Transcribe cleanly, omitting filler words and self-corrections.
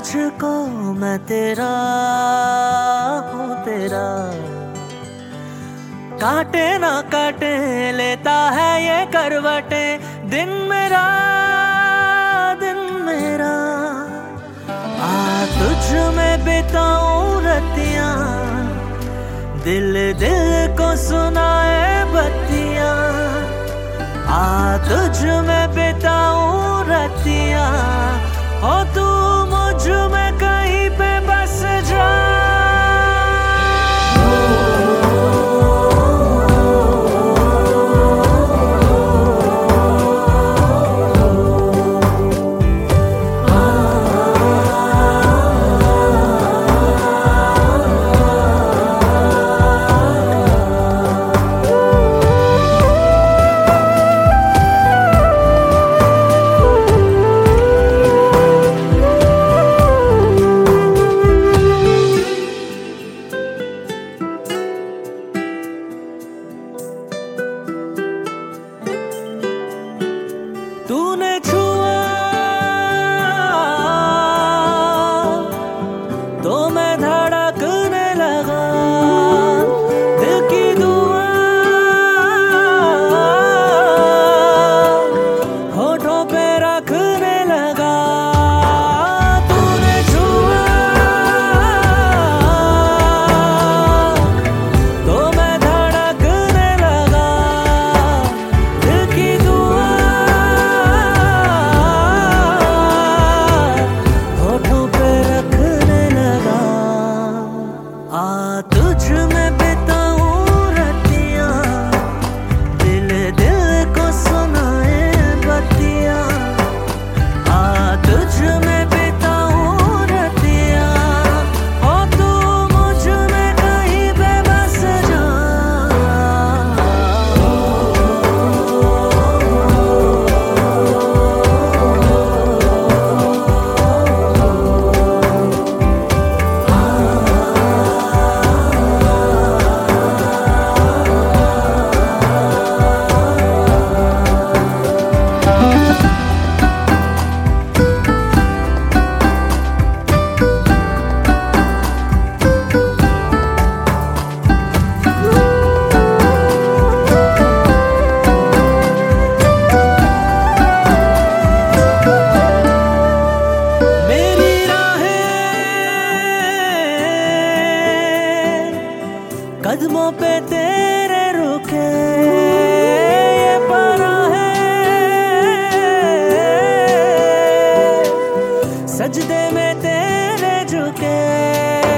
तुझको मैं तेरा हूँ तेरा। काटे ना काटे लेता है ये करवटे, दिन मेरा दिन मेरा। आ तुझ में बिताऊं रतियां, दिल दिल को सुनाए बत्तियां। आ तुझ में बिताऊं रतियां, हो तू मुझ में कहीं पे बस जा। तूने छुआ तो मैं धड़कने लगा, दिल की दुआ होठों पे रखने लगा। तूने छुआ तो मैं धड़कने लगा, दिल की दुआ आ तुझ में बिताऊं रतियां, दिल दिल को सुनाए बत्तियां। आ तुझ में बिताऊं रतियां, हो तू मुझ में कहीं पे बस जा। कदमों पे तेरे रुके ये परा है, सजदे में तेरे झुके।